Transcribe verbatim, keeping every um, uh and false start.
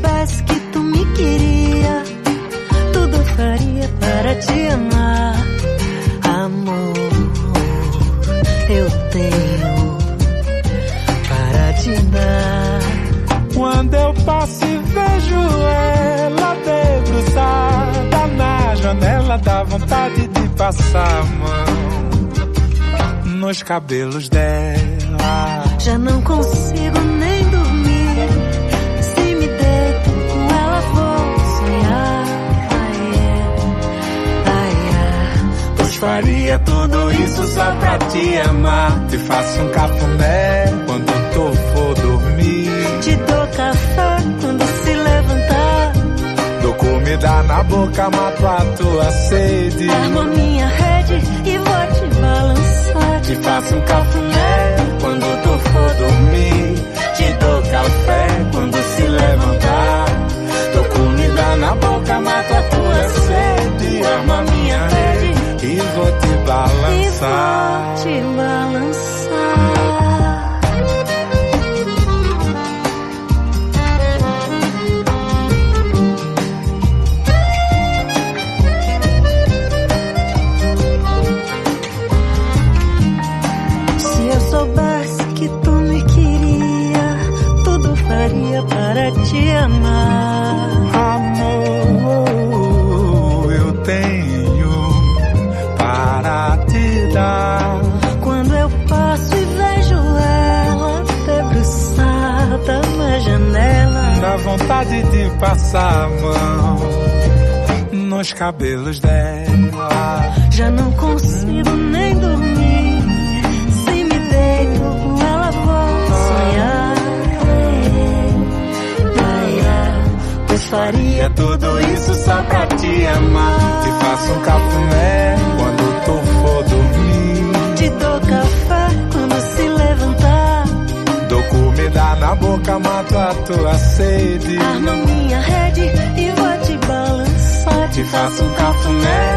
soubesse que tu me queria, tudo eu faria para te amar. Amor, eu tenho para te dar. Quando eu passo e vejo ela debruçada na janela, dá vontade de passar a mão nos cabelos dela. Já não consigo nem dormir, se me deito com ela vou sonhar. Ai, é, ai, é. Pois faria tudo isso só pra te amar. Te faço um cafuné quando tu for dormir. Te dou café quando se levantar. Dou comida na boca, mato a tua sede. Armo a minha rede e vou te balançar. Te faço um cafuné quando tu for dormir. Te dou café quando se levantar. Dou comida na boca, mato a tua sede. Armo a minha rede e vou te balançar. E vou te balançar. Soubesse que tu me queria, tudo faria para te amar. Amor, eu tenho para te dar. Quando eu passo e vejo ela debruçada na janela, dá vontade de passar a mão nos cabelos dela. Já não consigo nem dormir, com ela vou sonhar. Ai, ai, pois faria tudo isso só pra te amar. Te faço um cafuné quando tu for dormir. Te dou café quando se levantar. Dou comida na boca, mato a tua sede. Armo minha rede e vou te balançar. Te faço um cafuné